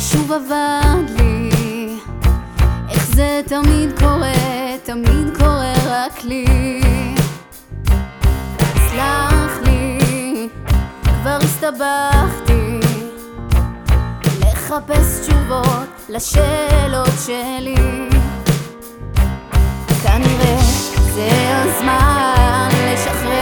שוב עבד לי, איך זה תמיד קורה רק לי. סלח לי, כבר הסתבכתי לחפש תשובות לשאלות שלי. כנראה זה הזמן לשחרר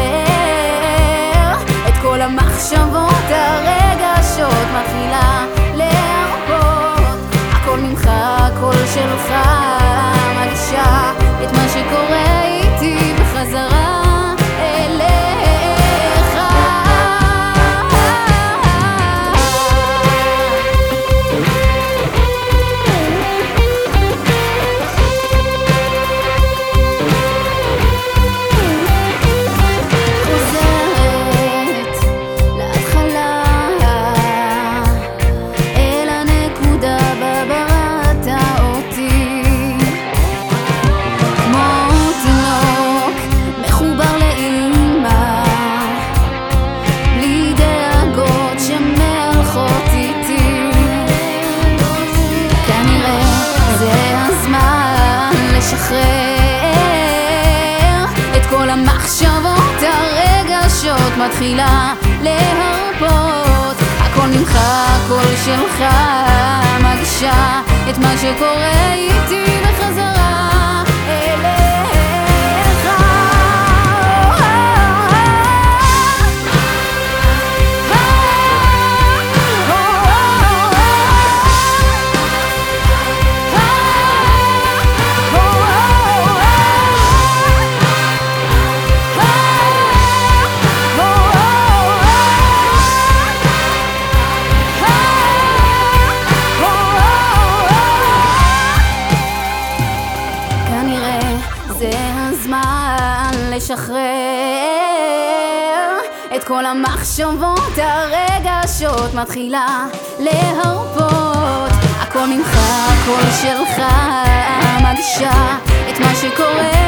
את כל המחשבות, הרגשות, מתחילה להרפות. הכל ממך, הכל שלך, מרגישה את מה שקורה איתי בחזרה אליך. את כל המחשבות, הרגשות, מתחילה להרפות. הכל ממך, הכל שלך, מרגישה את מה שקורה איתי בחזרה אליך. זה הזמן לשחרר את כל המחשבות, הרגשות, מתחילה להרפות. הכל ממך, הכל שלך, מרגישה את מה שקורה